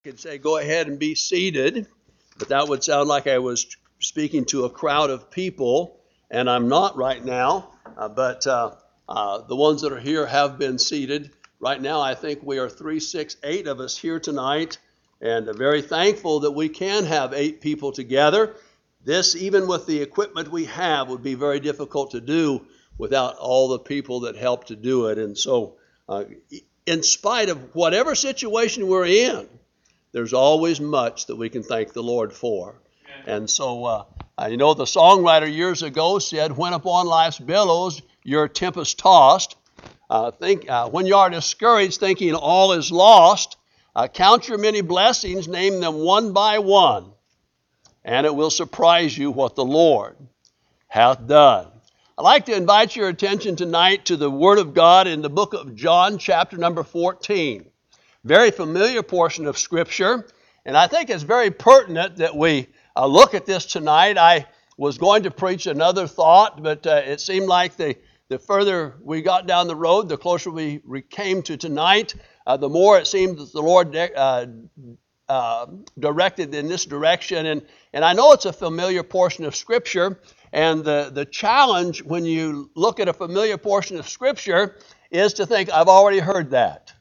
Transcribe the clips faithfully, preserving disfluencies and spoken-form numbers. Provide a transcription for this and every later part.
Could say, go ahead and be seated, but that would sound like I was speaking to a crowd of people, and I'm not right now, uh, but uh, uh, the ones that are here have been seated. Right now, I think we are three, six, eight of us here tonight, and uh, very thankful that we can have eight people together. This, even with the equipment we have, would be very difficult to do without all the people that help to do it. And so, uh, in spite of whatever situation we're in, there's always much that we can thank the Lord for. And so, uh, you know, the songwriter years ago said, when upon life's billows you're tempest tossed, uh, think uh, when you are discouraged thinking all is lost, uh, count your many blessings, name them one by one, and it will surprise you what the Lord hath done. I'd like to invite your attention tonight to the Word of God in the book of John, chapter number fourteen. Very familiar portion of Scripture, and I think it's very pertinent that we uh, look at this tonight. I was going to preach another thought, but uh, it seemed like the, the further we got down the road, the closer we came to tonight, uh, the more it seemed that the Lord uh, uh, directed in this direction. And, and I know it's a familiar portion of Scripture, and the, the challenge when you look at a familiar portion of Scripture is to think, I've already heard that.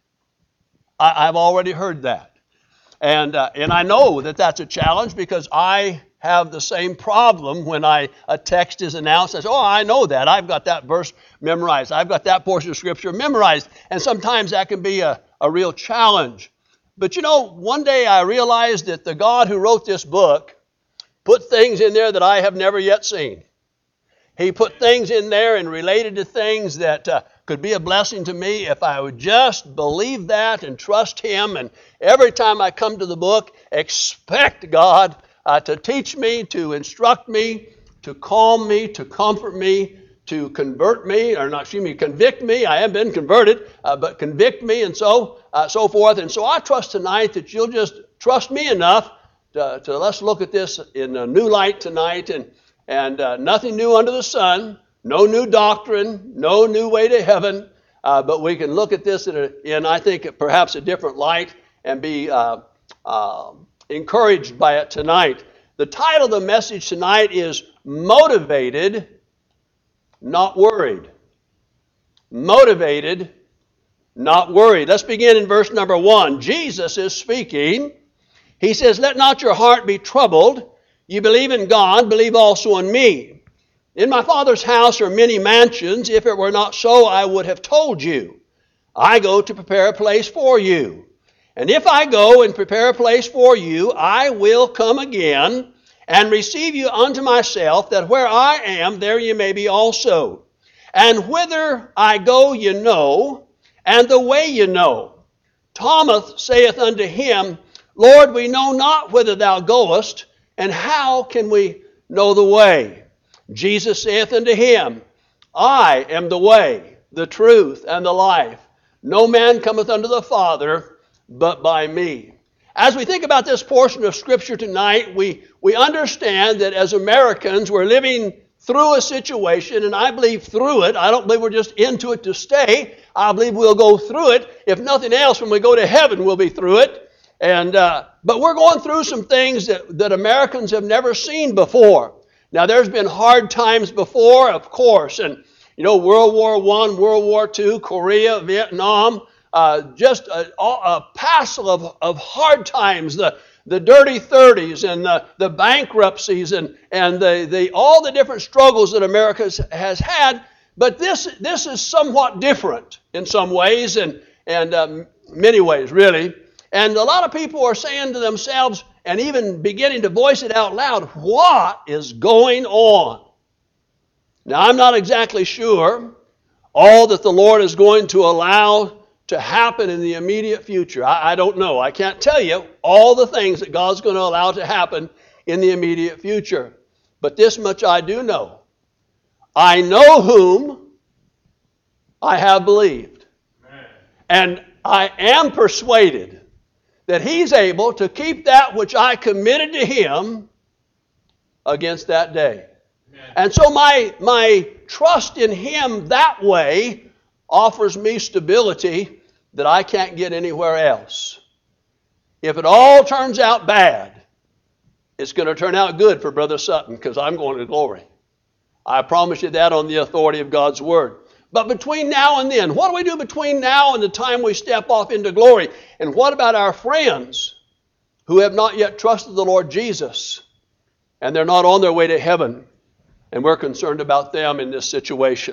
I've already heard that. And uh, and I know that that's a challenge because I have the same problem when I a text is announced. I say, oh, I know that. I've got that verse memorized. I've got that portion of Scripture memorized. And sometimes that can be a, a real challenge. But you know, one day I realized that the God who wrote this book put things in there that I have never yet seen. He put things in there and related to things that uh, could be a blessing to me if I would just believe that and trust Him. And every time I come to the book, expect God uh, to teach me, to instruct me, to calm me, to comfort me, to convert me, or not, excuse me, convict me. I have been converted, uh, but convict me, and so uh, so forth. And so I trust tonight that you'll just trust me enough to, to let's look at this in a new light tonight. And And uh, nothing new under the sun, no new doctrine, no new way to heaven, uh, but we can look at this in, a, in, I think, perhaps a different light and be uh, uh, encouraged by it tonight. The title of the message tonight is Motivated, Not Worried. Motivated, not worried. Let's begin in verse number one. Jesus is speaking. He says, let not your heart be troubled. You believe in God, believe also in me. In my Father's house are many mansions. If it were not so, I would have told you. I go to prepare a place for you. And if I go and prepare a place for you, I will come again and receive you unto myself, that where I am, there you may be also. And whither I go you know, and the way you know. Thomas saith unto him, Lord, we know not whither thou goest, and how can we know the way? Jesus saith unto him, I am the way, the truth, and the life. No man cometh unto the Father but by me. As we think about this portion of Scripture tonight, we, we understand that as Americans, we're living through a situation, and I believe through it. I don't believe we're just into it to stay. I believe we'll go through it. If nothing else, when we go to heaven, we'll be through it. And uh, but we're going through some things that, that Americans have never seen before. Now, there's been hard times before, of course, and you know, World War One, World War Two, Korea, Vietnam, uh, just a, a passel of, of hard times. The the dirty thirties and the, the bankruptcies and and the, the all the different struggles that America has had. But this this is somewhat different in some ways, and and um, many ways really. And a lot of people are saying to themselves, and even beginning to voice it out loud, what is going on? Now, I'm not exactly sure all that the Lord is going to allow to happen in the immediate future. I, I don't know. I can't tell you all the things that God's going to allow to happen in the immediate future. But this much I do know. I know whom I have believed. Amen. And I am persuaded that He's able to keep that which I committed to Him against that day. Amen. And so my, my trust in Him that way offers me stability that I can't get anywhere else. If it all turns out bad, it's going to turn out good for Brother Sutton because I'm going to glory. I promise you that on the authority of God's Word. But between now and then, what do we do between now and the time we step off into glory? And what about our friends who have not yet trusted the Lord Jesus and they're not on their way to heaven? And we're concerned about them in this situation.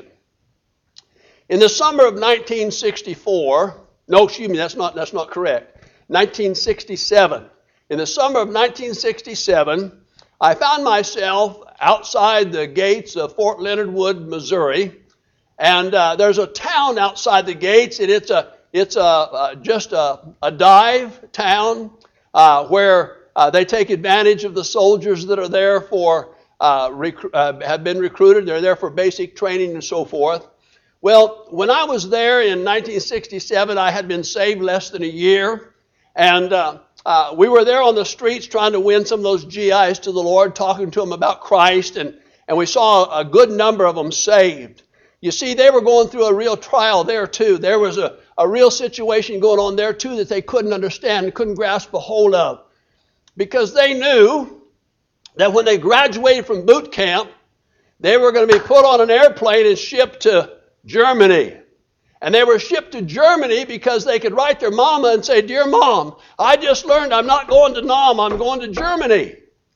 In the summer of nineteen sixty-four, no, excuse me, that's not, that's not correct. nineteen sixty-seven. In the summer of nineteen sixty-seven, I found myself outside the gates of Fort Leonard Wood, Missouri, and uh, there's a town outside the gates, and it's a it's a uh, just a, a dive town uh, where uh, they take advantage of the soldiers that are there for uh, rec- uh, have been recruited. They're there for basic training and so forth. Well, when I was there in nineteen sixty-seven, I had been saved less than a year, and uh, uh, we were there on the streets trying to win some of those G Is to the Lord, talking to them about Christ, and, and we saw a good number of them saved. You see, they were going through a real trial there too. There was a, a real situation going on there too that they couldn't understand and couldn't grasp a hold of, because they knew that when they graduated from boot camp, they were going to be put on an airplane and shipped to Germany. And they were shipped to Germany because they could write their mama and say, "Dear Mom, I just learned I'm not going to Nam, I'm going to Germany."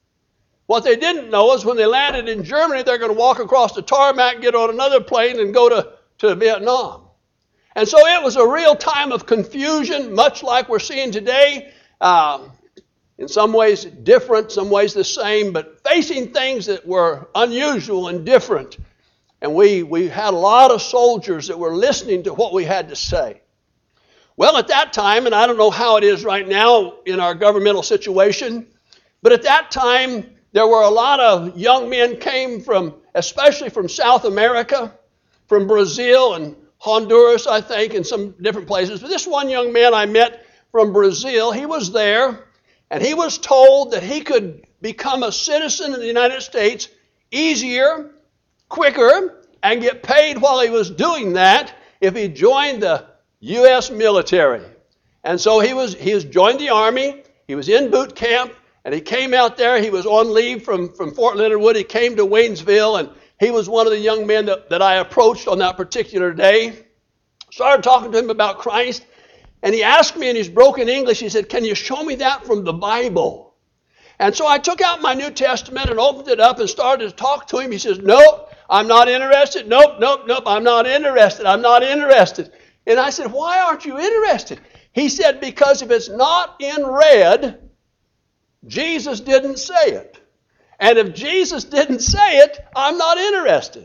What they didn't know is when they landed in Germany, they're going to walk across the tarmac, get on another plane, and go to, to Vietnam. And so it was a real time of confusion, much like we're seeing today. Um, in some ways different, some ways the same, but facing things that were unusual and different. And we, we had a lot of soldiers that were listening to what we had to say. Well, at that time, and I don't know how it is right now in our governmental situation, but at that time, there were a lot of young men came from, especially from South America, from Brazil and Honduras, I think, and some different places. But this one young man I met from Brazil, he was there, and he was told that he could become a citizen of the United States easier, quicker, and get paid while he was doing that if he joined the U S military. And so he was he was joined the Army, he was in boot camp, and he came out there. He was on leave from, from Fort Leonard Wood. He came to Waynesville, and he was one of the young men that, that I approached on that particular day. Started talking to him about Christ, and he asked me in his broken English, he said, "Can you show me that from the Bible?" And so I took out my New Testament and opened it up and started to talk to him. He says, "Nope, I'm not interested. Nope, nope, nope, I'm not interested. I'm not interested." And I said, "Why aren't you interested?" He said, "Because if it's not in red, Jesus didn't say it. And if Jesus didn't say it, I'm not interested."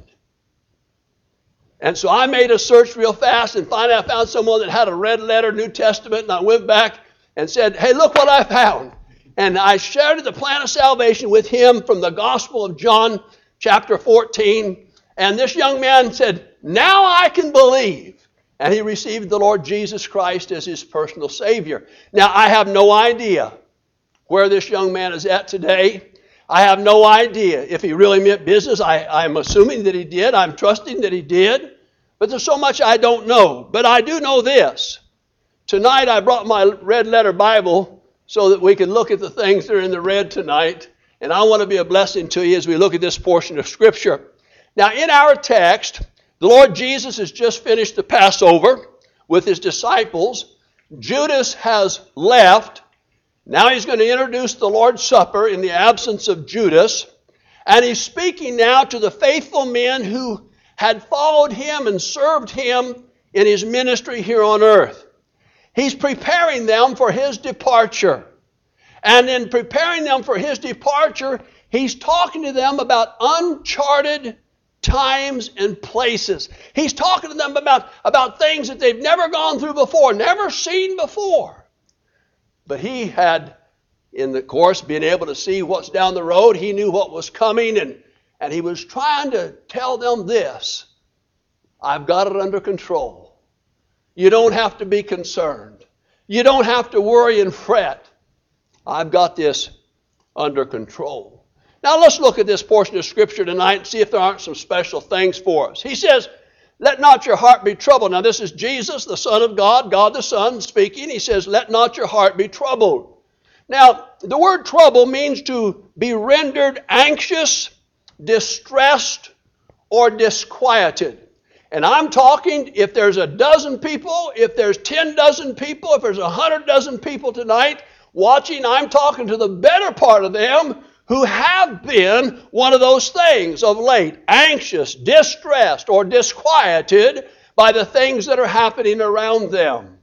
And so I made a search real fast, and finally I found someone that had a red letter New Testament, and I went back and said, "Hey, look what I found." And I shared the plan of salvation with him from the Gospel of John, chapter fourteen. And this young man said, "Now I can believe." And he received the Lord Jesus Christ as his personal Savior. Now, I have no idea where this young man is at today. I have no idea if he really meant business. I, I'm assuming that he did. I'm trusting that he did. But there's so much I don't know. But I do know this. Tonight I brought my red letter Bible so that we can look at the things that are in the red tonight. And I want to be a blessing to you as we look at this portion of Scripture. Now, in our text, the Lord Jesus has just finished the Passover with his disciples. Judas has left. Now he's going to introduce the Lord's Supper in the absence of Judas. And he's speaking now to the faithful men who had followed him and served him in his ministry here on earth. He's preparing them for his departure. And in preparing them for his departure, he's talking to them about uncharted times and places. He's talking to them about, about things that they've never gone through before, never seen before. But he had, in the course, been able to see what's down the road. He knew what was coming, and, and he was trying to tell them this: I've got it under control. You don't have to be concerned. You don't have to worry and fret. I've got this under control. Now let's look at this portion of Scripture tonight and see if there aren't some special things for us. He says, "Let not your heart be troubled." Now this is Jesus, the Son of God, God the Son speaking. He says, "Let not your heart be troubled. Now, the word trouble means to be rendered anxious, distressed, or disquieted. And I'm talking, if there's a dozen people, if there's ten dozen people, if there's a hundred dozen people tonight watching, I'm talking to the better part of them who have been one of those things of late, anxious, distressed, or disquieted by the things that are happening around them.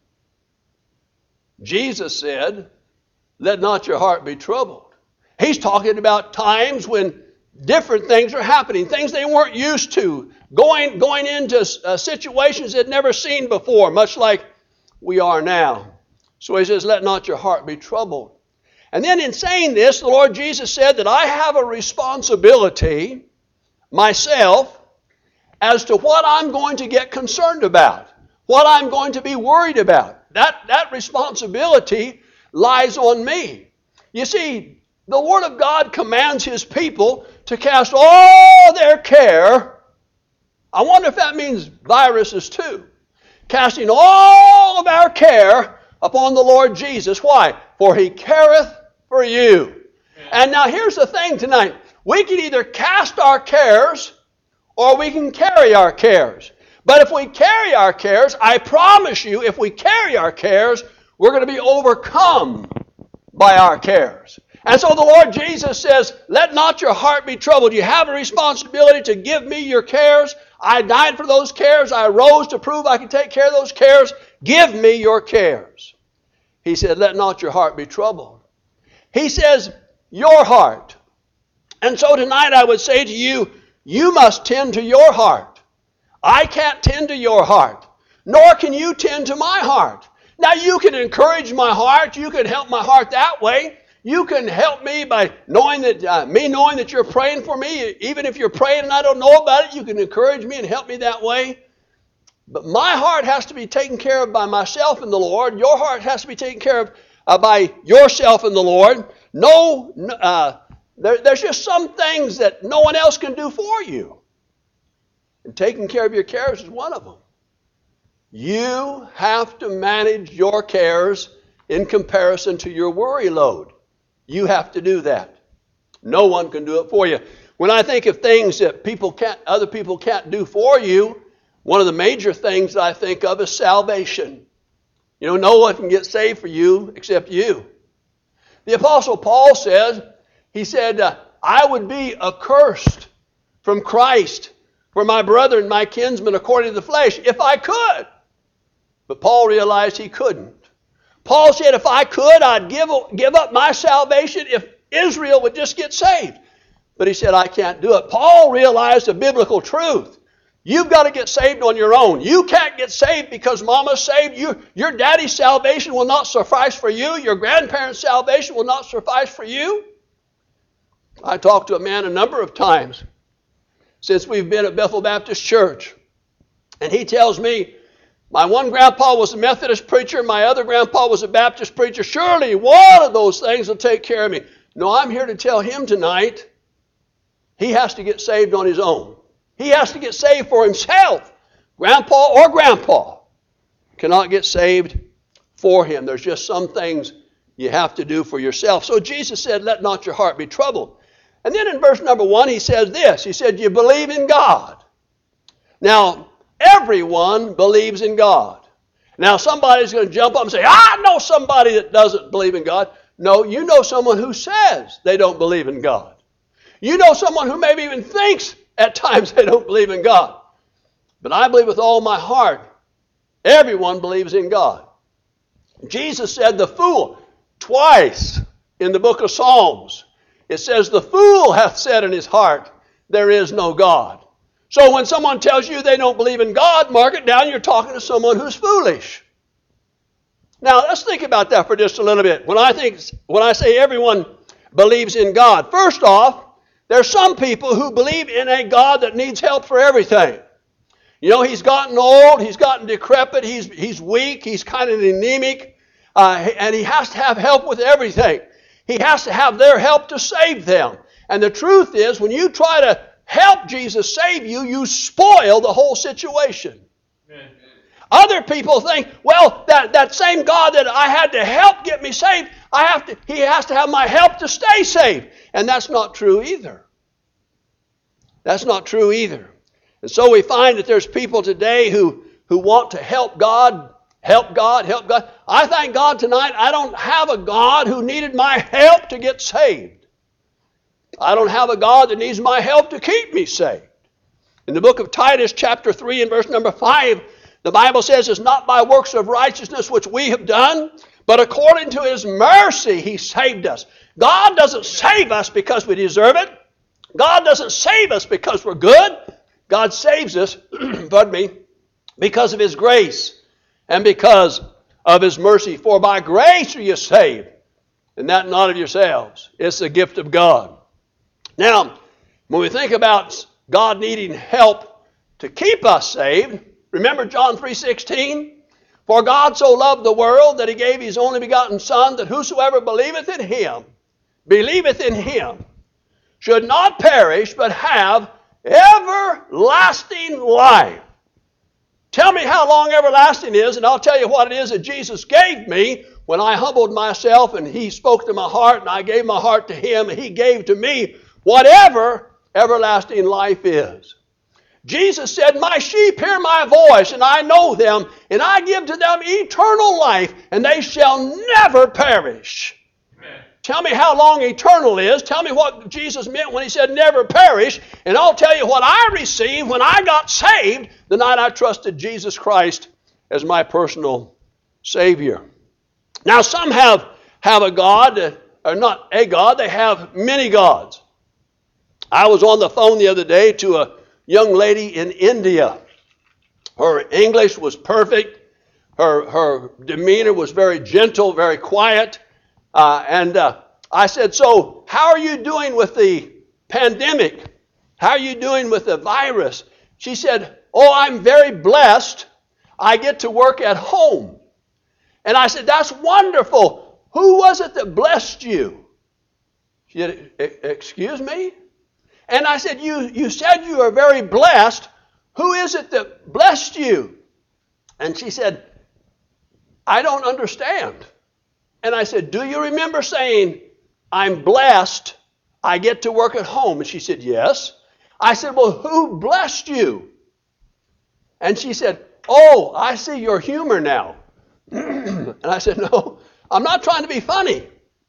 Jesus said, let not your heart be troubled. He's talking about times when different things are happening, things they weren't used to, going, going into uh, situations they'd never seen before, much like we are now. So he says, let not your heart be troubled. And then in saying this, the Lord Jesus said that I have a responsibility myself as to what I'm going to get concerned about, what I'm going to be worried about. That, that responsibility lies on me. You see, the Word of God commands His people to cast all their care. I wonder if that means viruses too. Casting all of our care upon the Lord Jesus. Why? For He careth for you. And now here's the thing tonight. We can either cast our cares or we can carry our cares. But if we carry our cares, I promise you, if we carry our cares, we're going to be overcome by our cares. And so the Lord Jesus says, let not your heart be troubled. You have a responsibility to give me your cares. I died for those cares. I rose to prove I can take care of those cares. Give me your cares. He said, let not your heart be troubled. He says, your heart. And so tonight I would say to you, you must tend to your heart. I can't tend to your heart, nor can you tend to my heart. Now you can encourage my heart. You can help my heart that way. You can help me by knowing that, uh, me knowing that you're praying for me. Even if you're praying and I don't know about it, you can encourage me and help me that way. But my heart has to be taken care of by myself and the Lord. Your heart has to be taken care of uh, by yourself and the Lord. No, uh, there, there's just some things that no one else can do for you. And taking care of your cares is one of them. You have to manage your cares in comparison to your worry load. You have to do that. No one can do it for you. When I think of things that people can't, other people can't do for you, one of the major things that I think of is salvation. You know, no one can get saved for you except you. The Apostle Paul says, he said, uh, I would be accursed from Christ for my brother and my kinsmen according to the flesh if I could. But Paul realized he couldn't. Paul said, if I could, I'd give, give up my salvation if Israel would just get saved. But he said, I can't do it. Paul realized a biblical truth. You've got to get saved on your own. You can't get saved because mama's saved. You, your daddy's salvation will not suffice for you. Your grandparents' salvation will not suffice for you. I talked to a man a number of times since we've been at Bethel Baptist Church. And he tells me, my one grandpa was a Methodist preacher. My other grandpa was a Baptist preacher. Surely one of those things will take care of me. No, I'm here to tell him tonight he has to get saved on his own. He has to get saved for himself. Grandpa or grandpa cannot get saved for him. There's just some things you have to do for yourself. So Jesus said, let not your heart be troubled. And then in verse number one, he says this. He said, you believe in God. Now, everyone believes in God. Now, somebody's going to jump up and say, I know somebody that doesn't believe in God. No, you know someone who says they don't believe in God. You know someone who maybe even thinks at times they don't believe in God. But I believe with all my heart, everyone believes in God. Jesus said the fool, twice in the book of Psalms, it says the fool hath said in his heart, there is no God. So when someone tells you they don't believe in God, mark it down, you're talking to someone who's foolish. Now let's think about that for just a little bit. When I think, when I say everyone believes in God, first off, there's some people who believe in a God that needs help for everything. You know, he's gotten old, he's gotten decrepit, he's, he's weak, he's kind of anemic, uh, and he has to have help with everything. He has to have their help to save them. And the truth is, when you try to help Jesus save you, you spoil the whole situation. Amen. Other people think, well, that, that same God that I had to help get me saved, I have to, he has to have my help to stay saved. And that's not true either. That's not true either. And so we find that there's people today who, who want to help God, help God, help God. I thank God tonight I don't have a God who needed my help to get saved. I don't have a God that needs my help to keep me saved. In the book of Titus, chapter three and verse number five, the Bible says, it's not by works of righteousness which we have done, but according to his mercy he saved us. God doesn't save us because we deserve it. God doesn't save us because we're good. God saves us, pardon me, because of his grace and because of his mercy. For by grace are you saved, and that not of yourselves. It's a gift of God. Now, when we think about God needing help to keep us saved, remember John three sixteen? For God so loved the world that he gave his only begotten Son, that whosoever believeth in him, believeth in him, should not perish, but have everlasting life. Tell me how long everlasting is, and I'll tell you what it is that Jesus gave me when I humbled myself and he spoke to my heart and I gave my heart to him and he gave to me whatever everlasting life is. Jesus said, my sheep hear my voice, and I know them, and I give to them eternal life, and they shall never perish. Amen. Tell me how long eternal is. Tell me what Jesus meant when he said never perish, and I'll tell you what I received when I got saved the night I trusted Jesus Christ as my personal Savior. Now, some have, have a God, or not a God, they have many gods. I was on the phone the other day to a young lady in India. Her English was perfect. Her, her demeanor was very gentle, very quiet. Uh, and uh, I said, so how are you doing with the pandemic? How are you doing with the virus? She said, oh, I'm very blessed. I get to work at home. And I said, that's wonderful. Who was it that blessed you? She said, excuse me? And I said, you, you said you are very blessed. Who is it that blessed you? And she said, I don't understand. And I said, do you remember saying, I'm blessed, I get to work at home? And she said, yes. I said, well, who blessed you? And she said, oh, I see your humor now. And I said, no, I'm not trying to be funny.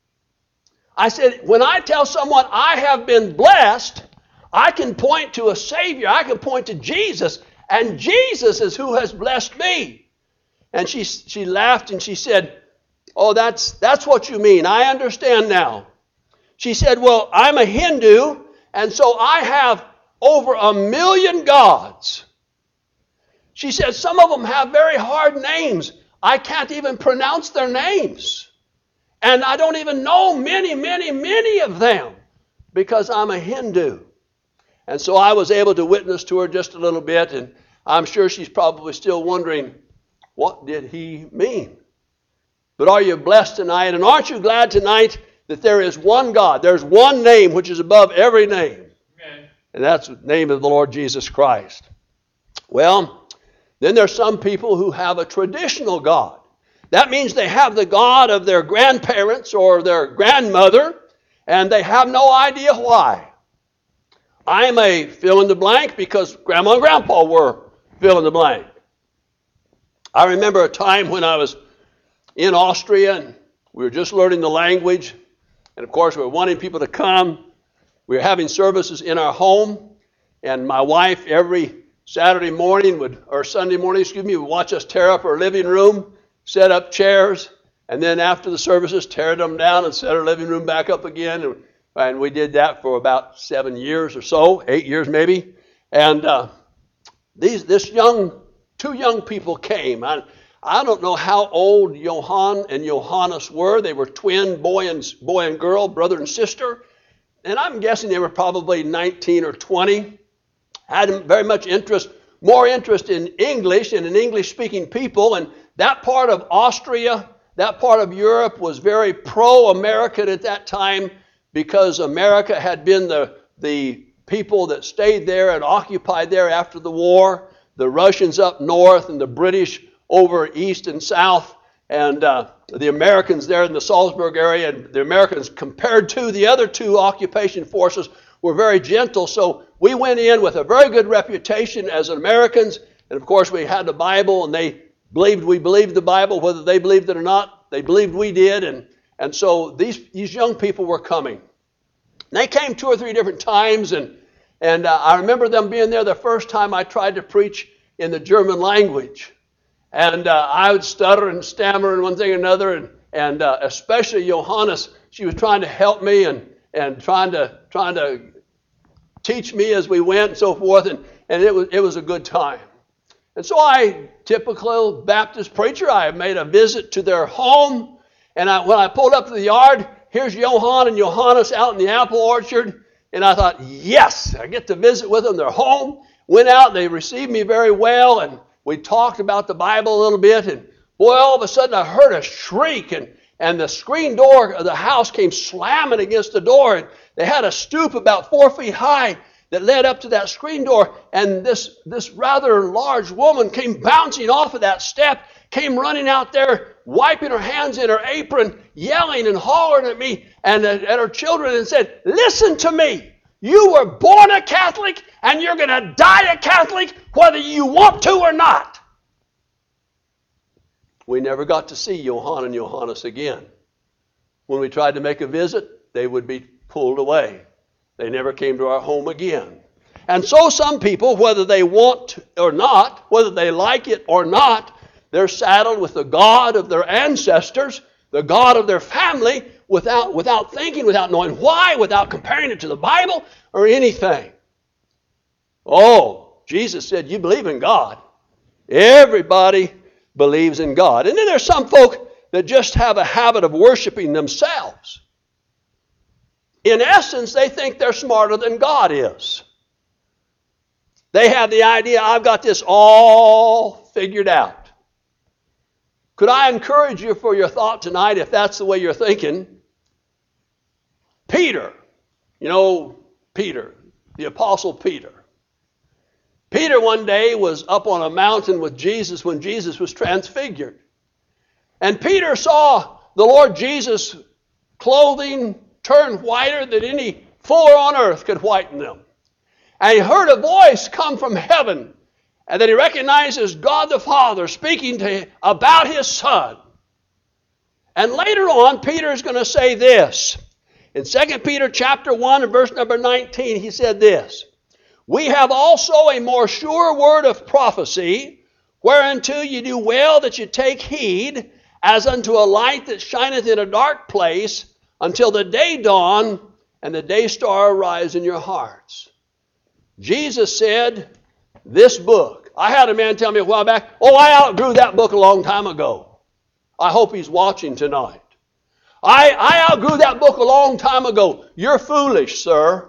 I said, when I tell someone I have been blessed, I can point to a Savior. I can point to Jesus. And Jesus is who has blessed me. And she, she laughed and she said, oh, that's, that's what you mean. I understand now. She said, well, I'm a Hindu, and so I have over a million gods. She said, some of them have very hard names. I can't even pronounce their names. And I don't even know many, many, many of them because I'm a Hindu. And so I was able to witness to her just a little bit, and I'm sure she's probably still wondering, what did he mean? But are you blessed tonight? And aren't you glad tonight that there is one God? There's one name which is above every name. Amen. And that's the name of the Lord Jesus Christ. Well, then there's some people who have a traditional God. That means they have the God of their grandparents or their grandmother, and they have no idea why. I'm a fill in the blank because Grandma and Grandpa were fill in the blank. I remember a time when I was in Austria and we were just learning the language. And of course, we were wanting people to come. We were having services in our home. And my wife every Saturday morning would, or Sunday morning, excuse me, would watch us tear up our living room, set up chairs, and then after the services, tear them down and set our living room back up again. And, and we did that for about seven years or so, eight years maybe. And uh, these, this young, two young people came. I, I don't know how old Johann and Johannes were. They were twin, boy and, boy and girl, brother and sister. And I'm guessing they were probably nineteen or twenty. Had very much interest, more interest in English and in English-speaking people. And that part of Austria, that part of Europe was very pro-American at that time because America had been the, the people that stayed there and occupied there after the war. The Russians up north and the British over east and south, and uh, the Americans there in the Salzburg area, and the Americans compared to the other two occupation forces were very gentle. So we went in with a very good reputation as Americans, and of course we had the Bible, and they believed we believed the Bible, whether they believed it or not. They believed we did, and, and so these, these young people were coming. And they came two or three different times, and, and uh, I remember them being there the first time I tried to preach in the German language. And uh, I would stutter and stammer and one thing or another, and, and uh, especially Johannes, she was trying to help me and, and trying to trying to teach me as we went and so forth, and, and it was it was a good time. And so I, typical Baptist preacher, I made a visit to their home, and I, when I pulled up to the yard, here's Johann and Johannes out in the apple orchard, and I thought, yes, I get to visit with them. They're home. Went out, and they received me very well, and we talked about the Bible a little bit, and boy, all of a sudden I heard a shriek, and, and the screen door of the house came slamming against the door, and they had a stoop about four feet high that led up to that screen door, and this, this rather large woman came bouncing off of that step, came running out there, wiping her hands in her apron, yelling and hollering at me and at, at her children, and said, listen to me. You were born a Catholic, and you're going to die a Catholic whether you want to or not. We never got to see Johann and Johannes again. When we tried to make a visit, they would be pulled away. They never came to our home again. And so some people, whether they want or not, whether they like it or not, they're saddled with the God of their ancestors, the God of their family, without, without thinking, without knowing why, without comparing it to the Bible or anything. Oh, Jesus said, you believe in God. Everybody believes in God. And then there's some folk that just have a habit of worshiping themselves. In essence, they think they're smarter than God is. They have the idea, I've got this all figured out. Could I encourage you for your thought tonight, if that's the way you're thinking? Peter, you know, Peter, the Apostle Peter. Peter one day was up on a mountain with Jesus when Jesus was transfigured. And Peter saw the Lord Jesus' clothing turn whiter than any fuller on earth could whiten them. And he heard a voice come from heaven, and that he recognizes God the Father speaking to him about his Son. And later on, Peter is going to say this. In Second Peter chapter one and verse number nineteen, he said this, we have also a more sure word of prophecy, whereunto you do well that you take heed, as unto a light that shineth in a dark place, until the day dawn and the day star arise in your hearts. Jesus said, this book, I had a man tell me a while back, oh, I outgrew that book a long time ago. I hope he's watching tonight. I, I outgrew that book a long time ago. You're foolish, sir.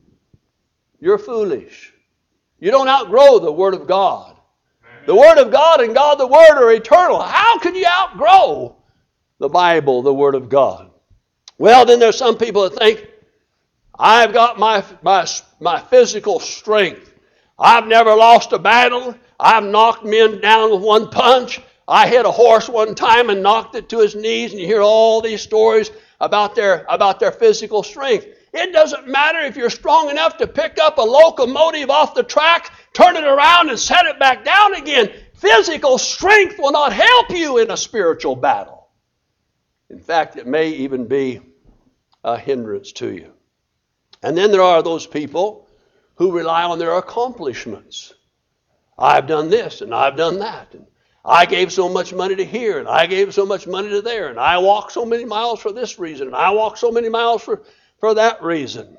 You're foolish. You don't outgrow the Word of God. The Word of God and God the Word are eternal. How can you outgrow the Bible, the Word of God? Well, then there's some people that think, I've got my, my, my physical strength. I've never lost a battle. I've knocked men down with one punch. I hit a horse one time and knocked it to his knees, and you hear all these stories about their, about their physical strength. It doesn't matter if you're strong enough to pick up a locomotive off the track, turn it around, and set it back down again. Physical strength will not help you in a spiritual battle. In fact, it may even be a hindrance to you. And then there are those people who rely on their accomplishments. I've done this and I've done that. And I gave so much money to here and I gave so much money to there. And I walked so many miles for this reason. And I walked so many miles for, for that reason.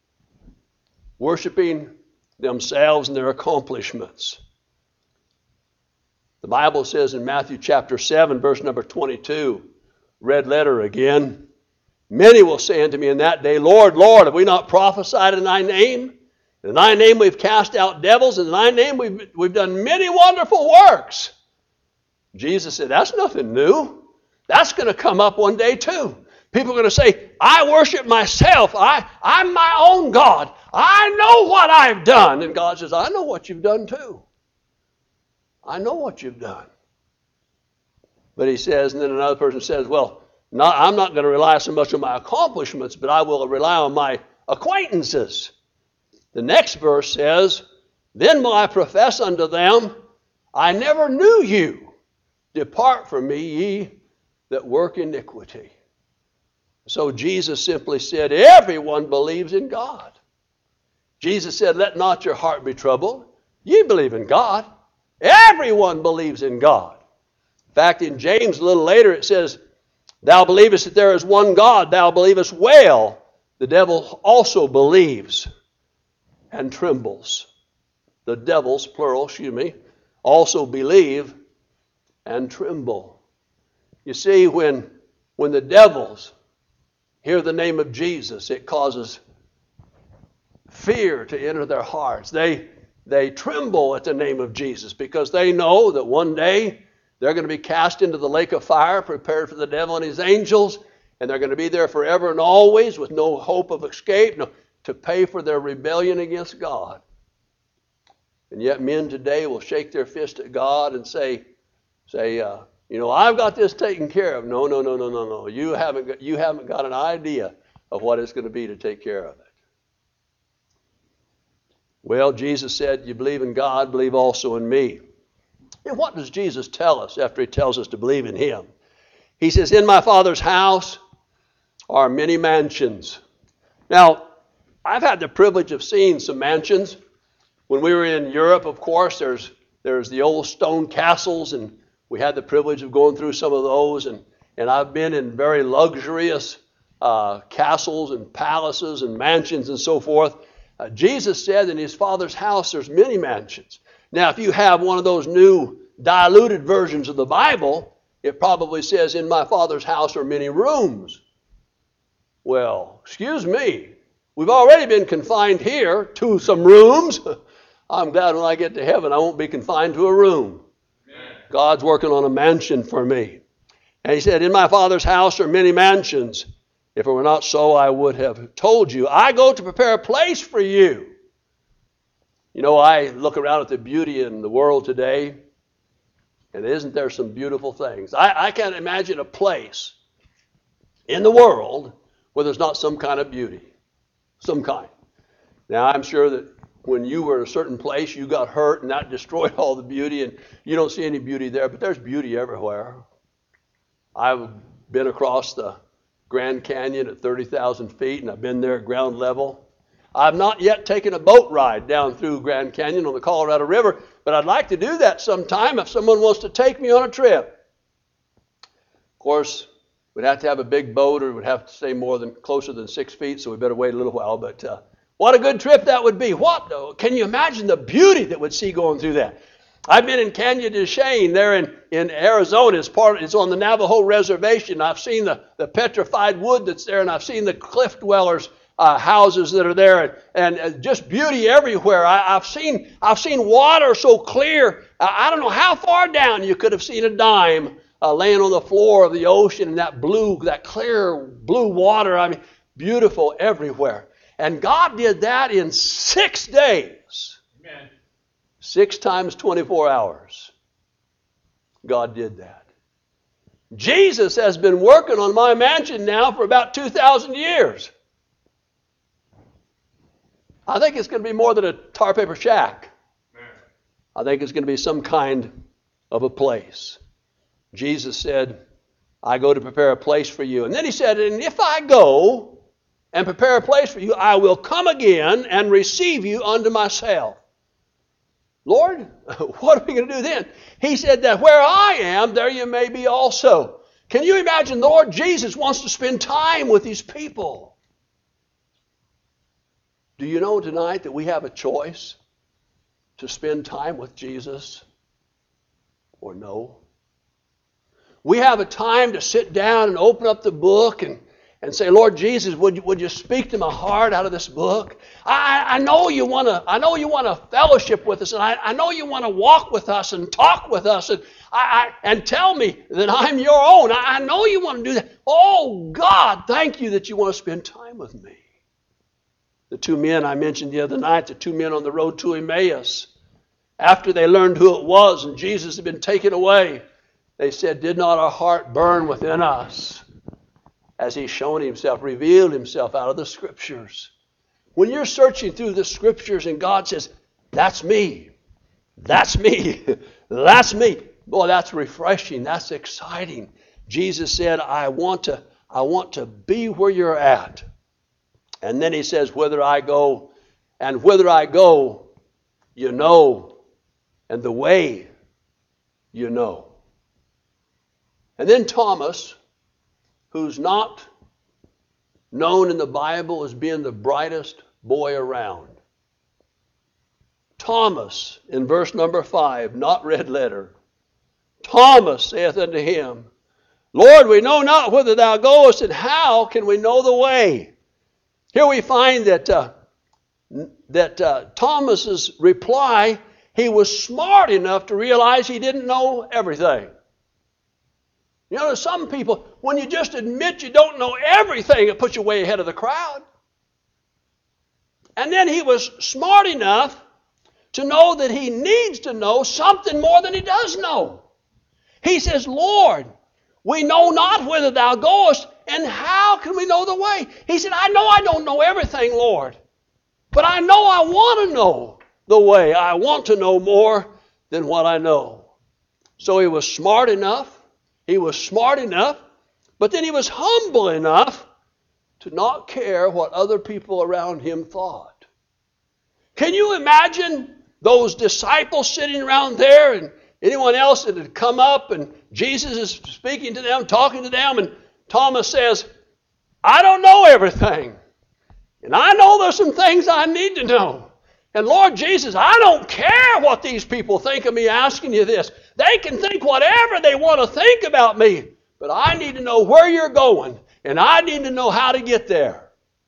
Worshiping themselves and their accomplishments. The Bible says in Matthew chapter seven, verse number twenty-two, red letter again, many will say unto me in that day, Lord, Lord, have we not prophesied in thy name? In thy name we've cast out devils. In thy name we've, we've done many wonderful works. Jesus said, that's nothing new. That's going to come up one day too. People are going to say, I worship myself. I, I'm my own God. I know what I've done. And God says, I know what you've done too. I know what you've done. But he says, and then another person says, well, not, I'm not going to rely so much on my accomplishments, but I will rely on my acquaintances. The next verse says, then will I profess unto them, I never knew you. Depart from me, ye that work iniquity. So Jesus simply said, everyone believes in God. Jesus said, let not your heart be troubled. You believe in God. Everyone believes in God. In fact, in James a little later it says, thou believest that there is one God, thou believest well. The devil also believes and trembles. The devils, plural, excuse me, also believe and tremble. You see, when, when the devils hear the name of Jesus, it causes fear to enter their hearts. They, they tremble at the name of Jesus because they know that one day they're going to be cast into the lake of fire prepared for the devil and his angels, and they're going to be there forever and always with no hope of escape, no, to pay for their rebellion against God. And yet men today will shake their fist at God and say, say, uh, you know, I've got this taken care of. No, no, no, no, no, no. You haven't got, you haven't got an idea of what it's going to be to take care of it. Well, Jesus said, you believe in God, believe also in me. And what does Jesus tell us after he tells us to believe in him? He says, in my Father's house are many mansions. Now, I've had the privilege of seeing some mansions. When we were in Europe, of course, there's there's the old stone castles, and we had the privilege of going through some of those. And, and I've been in very luxurious uh, castles and palaces and mansions and so forth. Uh, Jesus said in his Father's house there's many mansions. Now, if you have one of those new diluted versions of the Bible, it probably says, in my Father's house are many rooms. Well, excuse me. We've already been confined here to some rooms. I'm glad when I get to heaven I won't be confined to a room. Amen. God's working on a mansion for me. And he said, in my Father's house are many mansions. If it were not so, I would have told you. I go to prepare a place for you. You know, I look around at the beauty in the world today, and isn't there some beautiful things? I, I can't imagine a place in the world where there's not some kind of beauty. Some kind. Now, I'm sure that when you were in a certain place, you got hurt and that destroyed all the beauty, and you don't see any beauty there, but there's beauty everywhere. I've been across the Grand Canyon at thirty thousand feet, and I've been there at ground level. I've not yet taken a boat ride down through Grand Canyon on the Colorado River, but I'd like to do that sometime if someone wants to take me on a trip. Of course, we'd have to have a big boat, or we'd have to stay more than closer than six feet, so we better wait a little while. But uh, what a good trip that would be. What, though? Can you imagine the beauty that we'd see going through that? I've been in Canyon de Cheyenne there in, in Arizona. It's, part, it's on the Navajo reservation. I've seen the, the petrified wood that's there, and I've seen the cliff dwellers' uh, houses that are there, and, and uh, just beauty everywhere. I, I've seen I've seen water so clear. I, I don't know how far down you could have seen a dime Uh, laying on the floor of the ocean, and that blue, that clear blue water. I mean, beautiful everywhere. And God did that in six days. Amen. Six times twenty-four hours. God did that. Jesus has been working on my mansion now for about two thousand years. I think it's going to be more than a tar paper shack. Amen. I think it's going to be some kind of a place. Jesus said, I go to prepare a place for you. And then he said, and if I go and prepare a place for you, I will come again and receive you unto myself. Lord, what are we going to do then? He said that where I am, there you may be also. Can you imagine the Lord Jesus wants to spend time with these people? Do you know tonight that we have a choice to spend time with Jesus or no? We have a time to sit down and open up the book and, and say, Lord Jesus, would you, would you speak to my heart out of this book? I, I know you want to I know you want to fellowship with us, and I, I know you want to walk with us and talk with us and I, I and tell me that I'm your own. I, I know you want to do that. Oh God, thank you that you want to spend time with me. The two men I mentioned the other night, the two men on the road to Emmaus, after they learned who it was and Jesus had been taken away, They said, did not our heart burn within us as He's shown Himself, revealed Himself out of the Scriptures? When you're searching through the Scriptures and God says, that's me, that's me, that's me. Boy, that's refreshing, that's exciting. Jesus said, I want to, I want to be where you're at. And then He says, whither I go, and whither I go, you know, and the way you know. And then Thomas, who's not known in the Bible as being the brightest boy around. Thomas, in verse number five, not red letter. Thomas saith unto Him, Lord, we know not whither thou goest, and how can we know the way? Here we find that uh, that uh, Thomas's reply, he was smart enough to realize he didn't know everything. You know, there's some people, when you just admit you don't know everything, it puts you way ahead of the crowd. And then he was smart enough to know that he needs to know something more than he does know. He says, Lord, we know not whither thou goest, and how can we know the way? He said, I know I don't know everything, Lord, but I know I want to know the way. I want to know more than what I know. So he was smart enough. He was smart enough, but then he was humble enough to not care what other people around him thought. Can you imagine those disciples sitting around there and anyone else that had come up and Jesus is speaking to them, talking to them, and Thomas says, I don't know everything. And I know there's some things I need to know. And Lord Jesus, I don't care what these people think of me asking you this. They can think whatever they want to think about me. But I need to know where you're going. And I need to know how to get there.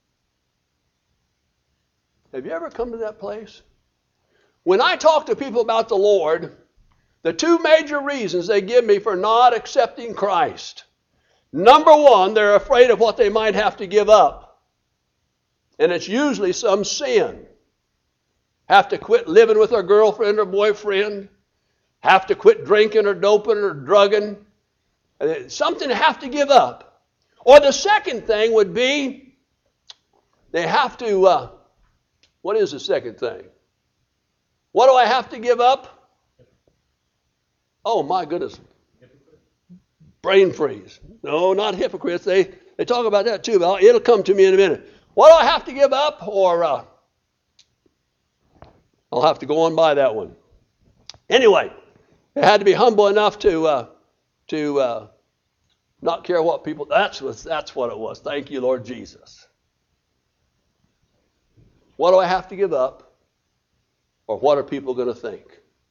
Have you ever come to that place? When I talk to people about the Lord, the two major reasons they give me for not accepting Christ. Number one, they're afraid of what they might have to give up. And it's usually some sin. Have to quit living with their girlfriend or boyfriend. Have to quit drinking or doping or drugging. Something they have to give up. Or the second thing would be they have to, uh, what is the second thing? What do I have to give up? Oh my goodness. Brain freeze. No, not hypocrites. They, they talk about that too, but it'll come to me in a minute. What do I have to give up? Or uh, I'll have to go on by that one. Anyway, they had to be humble enough to uh, to uh, not care what people. That's what that's what it was. Thank you, Lord Jesus. What do I have to give up, or what are people going to think?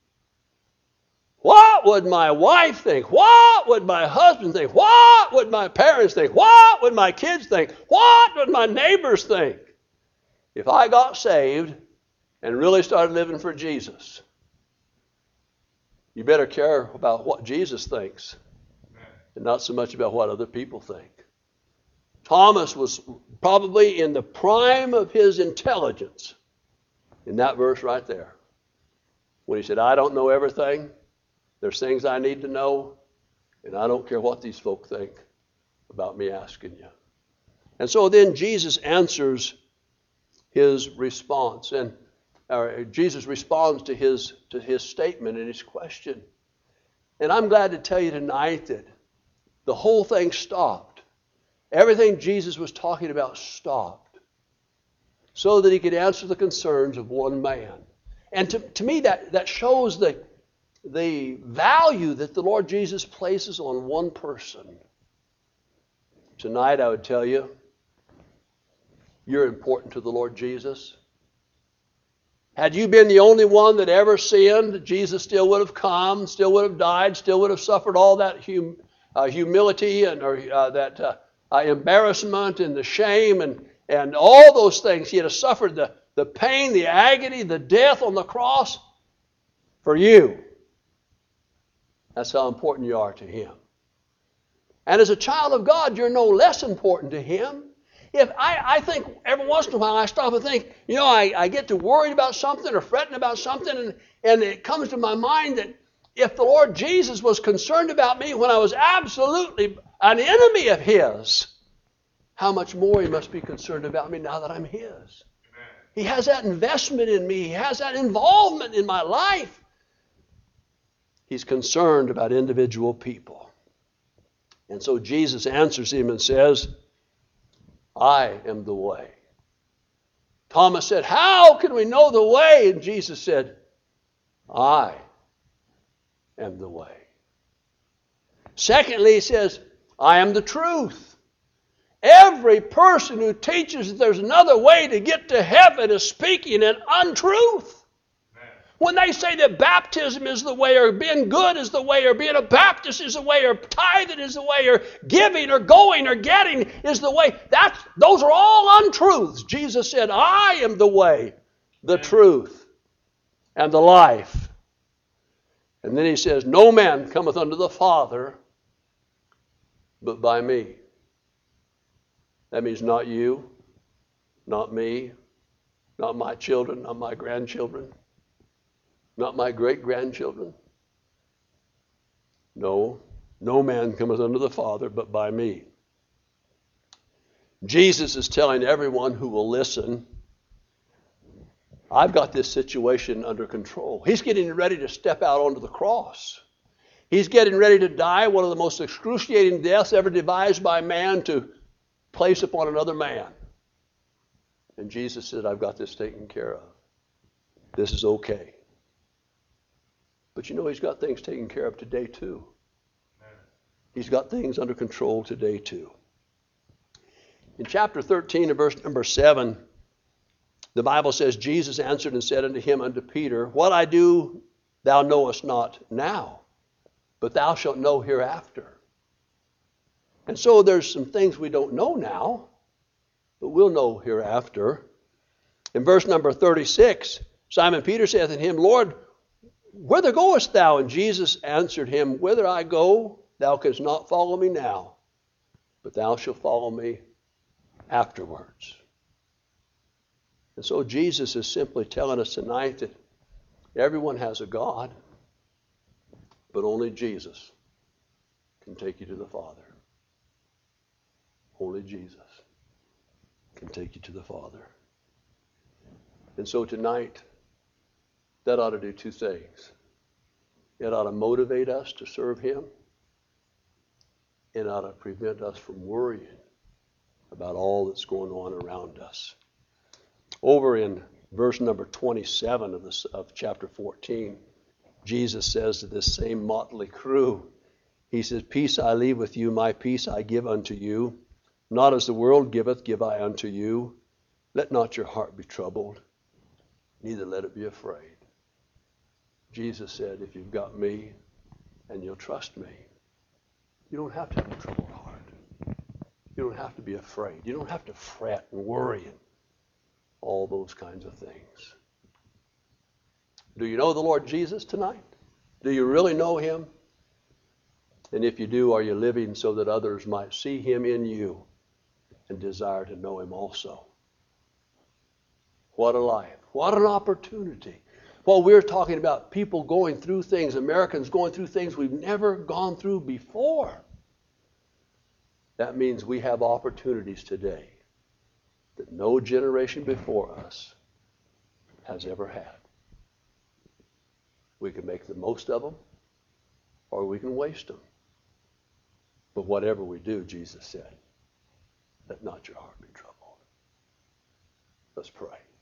What would my wife think? What would my husband think? What would my parents think? What would my kids think? What would my neighbors think if I got saved and really started living for Jesus? You better care about what Jesus thinks and not so much about what other people think. Thomas was probably in the prime of his intelligence in that verse right there. When he said, I don't know everything. There's things I need to know, and I don't care what these folk think about me asking you. And so then Jesus answers his response, and or Jesus responds to his to his statement and his question. And I'm glad to tell you tonight that the whole thing stopped. Everything Jesus was talking about stopped, so that he could answer the concerns of one man. And to, to me, that, that shows the the value that the Lord Jesus places on one person. Tonight, I would tell you, you're important to the Lord Jesus. Had you been the only one that ever sinned, Jesus still would have come, still would have died, still would have suffered all that hum, uh, humility and or, uh, that uh, uh, embarrassment and the shame and, and all those things. He had suffered the, the pain, the agony, the death on the cross for you. That's how important you are to Him. And as a child of God, you're no less important to Him. If I, I think every once in a while I stop and think, you know, I, I get to worried about something or fretting about something, and, and it comes to my mind that if the Lord Jesus was concerned about me when I was absolutely an enemy of his, how much more he must be concerned about me now that I'm his. Amen. He has that investment in me. He has that involvement in my life. He's concerned about individual people. And so Jesus answers him and says, I am the way. Thomas said, how can we know the way? And Jesus said, I am the way. Secondly, he says, I am the truth. Every person who teaches that there's another way to get to heaven is speaking in untruth. When they say that baptism is the way, or being good is the way, or being a Baptist is the way, or tithing is the way, or giving, or going, or getting is the way, that's, those are all untruths. Jesus said, I am the way, the truth, and the life. And then he says, no man cometh unto the Father but by me. That means not you, not me, not my children, not my grandchildren, not my great-grandchildren. No, no man cometh unto the Father but by me. Jesus is telling everyone who will listen, I've got this situation under control. He's getting ready to step out onto the cross. He's getting ready to die, one of the most excruciating deaths ever devised by man to place upon another man. And Jesus said, I've got this taken care of. This is okay. But you know, he's got things taken care of today too. He's got things under control today too. In chapter thirteen and verse number seven, the Bible says, Jesus answered and said unto him, unto Peter, what I do thou knowest not now, but thou shalt know hereafter. And so there's some things we don't know now, but we'll know hereafter. In verse number thirty-six, Simon Peter saith unto him, Lord, whither goest thou? And Jesus answered him, whither I go, thou canst not follow me now, but thou shalt follow me afterwards. And so Jesus is simply telling us tonight that everyone has a God, but only Jesus can take you to the Father. Only Jesus can take you to the Father. And so tonight, that ought to do two things. It ought to motivate us to serve him. It ought to prevent us from worrying about all that's going on around us. Over in verse number twenty-seven of, this, of chapter fourteen, Jesus says to this same motley crew, he says, peace I leave with you, my peace I give unto you. Not as the world giveth, give I unto you. Let not your heart be troubled, neither let it be afraid. Jesus said, if you've got me and you'll trust me, you don't have to have a troubled heart. You don't have to be afraid. You don't have to fret and worry and all those kinds of things. Do you know the Lord Jesus tonight? Do you really know him? And if you do, are you living so that others might see him in you and desire to know him also? What a life. What an opportunity. While we're talking about people going through things, Americans going through things we've never gone through before, that means we have opportunities today that no generation before us has ever had. We can make the most of them, or we can waste them. But whatever we do, Jesus said, let not your heart be troubled. Let's pray.